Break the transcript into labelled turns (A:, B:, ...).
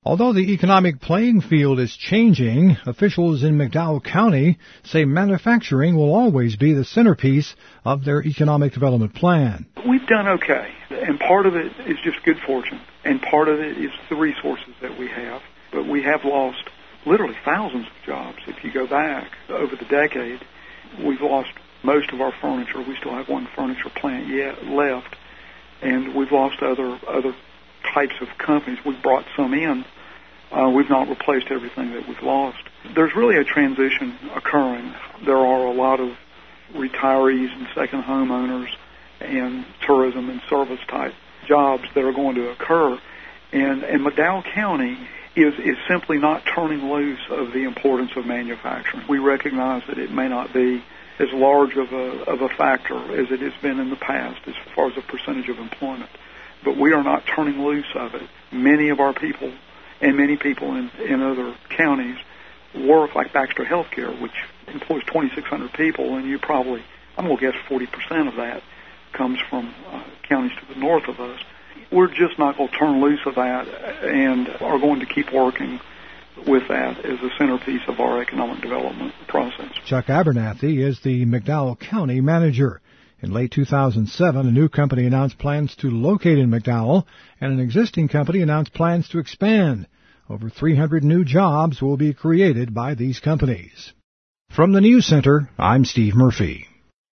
A: Although the economic playing field is changing, officials in McDowell County say manufacturing will always be the centerpiece of their economic development plan.
B: We've done okay, and part of it is just good fortune, and part of it is the resources that we have. But we have lost literally thousands of jobs. If you go back over the decade, we've lost most of our furniture. We still have one furniture plant yet left, and we've lost other types of companies. We've brought some in. We've not replaced everything that we've lost. There's really a transition occurring. There are a lot of retirees and second homeowners and tourism and service type jobs that are going to occur. And McDowell County is simply not turning loose of the importance of manufacturing. We recognize that it may not be as large of a factor as it has been in the past as far as a percentage of employment. But we are not turning loose of it. Many of our people and many people in other counties work, like Baxter Healthcare, which employs 2,600 people, and I'm going to guess 40% of that comes from counties to the north of us. We're just not going to turn loose of that and are going to keep working with that as a centerpiece of our economic development process.
A: Chuck Abernathy is the McDowell County manager. In late 2007, a new company announced plans to locate in McDowell, and an existing company announced plans to expand. Over 300 new jobs will be created by these companies. From the News Center, I'm Steve Murphy.